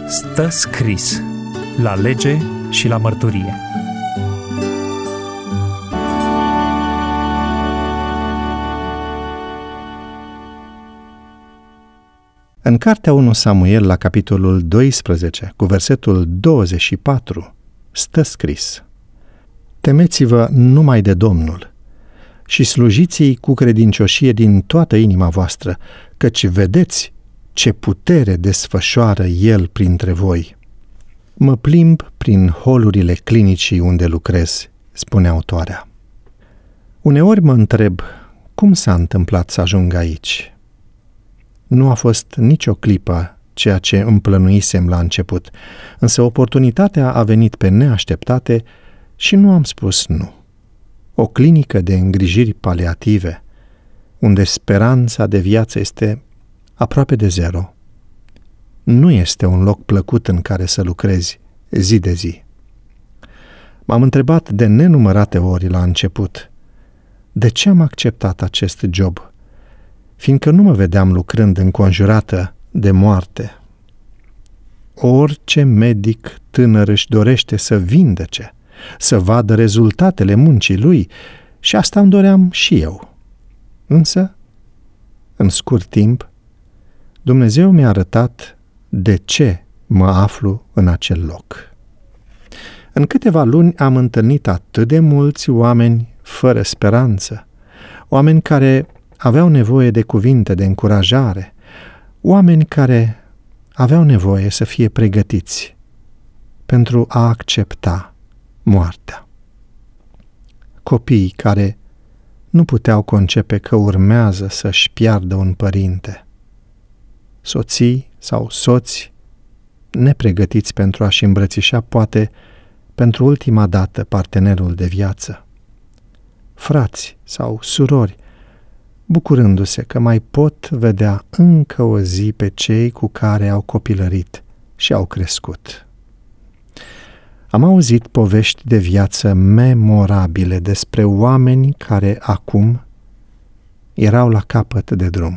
Stă scris la lege și la mărturie. În cartea 1 Samuel, la capitolul 12, cu versetul 24, stă scris: Temeți-vă numai de Domnul și slujiți-i cu credincioșie din toată inima voastră, căci vedeți ce putere desfășoară El printre voi. Mă plimb prin holurile clinicii unde lucrez, spune autoarea. Uneori mă întreb cum s-a întâmplat să ajung aici. Nu a fost nicio clipă ceea ce îmi plănuisem la început, însă oportunitatea a venit pe neașteptate și nu am spus nu. O clinică de îngrijiri paliative, unde speranța de viață este aproape de zero, nu este un loc plăcut în care să lucrezi zi de zi. M-am întrebat de nenumărate ori la început, de ce am acceptat acest job, fiindcă nu mă vedeam lucrând înconjurată de moarte. Orice medic tânăr își dorește să vindece, să vadă rezultatele muncii lui, și asta îmi doream și eu. Însă, în scurt timp, Dumnezeu mi-a arătat de ce mă aflu în acel loc. În câteva luni am întâlnit atât de mulți oameni fără speranță, oameni care aveau nevoie de cuvinte de încurajare, oameni care aveau nevoie să fie pregătiți pentru a accepta moartea. Copii care nu puteau concepe că urmează să-și piardă un părinte. Soții sau soți nepregătiți pentru a-și îmbrățișa, poate, pentru ultima dată partenerul de viață. Frați sau surori, bucurându-se că mai pot vedea încă o zi pe cei cu care au copilărit și au crescut. Am auzit povești de viață memorabile despre oameni care acum erau la capăt de drum.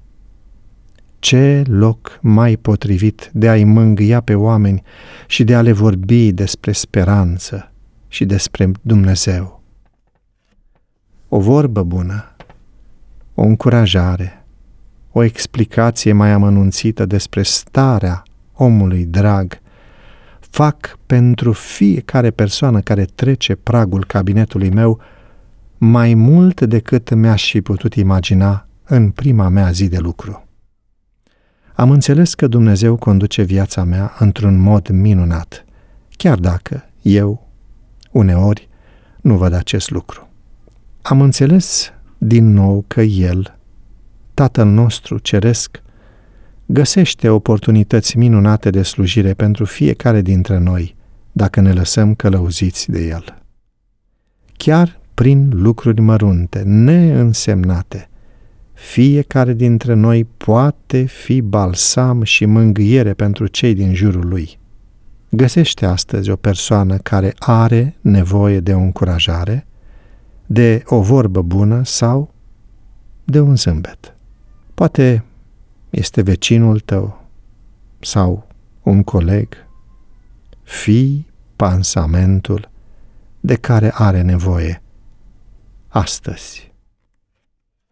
Ce loc mai potrivit de a-i mângâia pe oameni și de a le vorbi despre speranță și despre Dumnezeu. O vorbă bună, o încurajare, o explicație mai amănunțită despre starea omului drag fac pentru fiecare persoană care trece pragul cabinetului meu mai mult decât mi-aș fi putut imagina în prima mea zi de lucru. Am înțeles că Dumnezeu conduce viața mea într-un mod minunat, chiar dacă eu, uneori, nu văd acest lucru. Am înțeles din nou că El, Tatăl nostru ceresc, găsește oportunități minunate de slujire pentru fiecare dintre noi, dacă ne lăsăm călăuziți de El. Chiar prin lucruri mărunte, neînsemnate, fiecare dintre noi poate fi balsam și mângâiere pentru cei din jurul lui. Găsește astăzi o persoană care are nevoie de o încurajare, de o vorbă bună sau de un zâmbet. Poate este vecinul tău sau un coleg. Fii pansamentul de care are nevoie astăzi.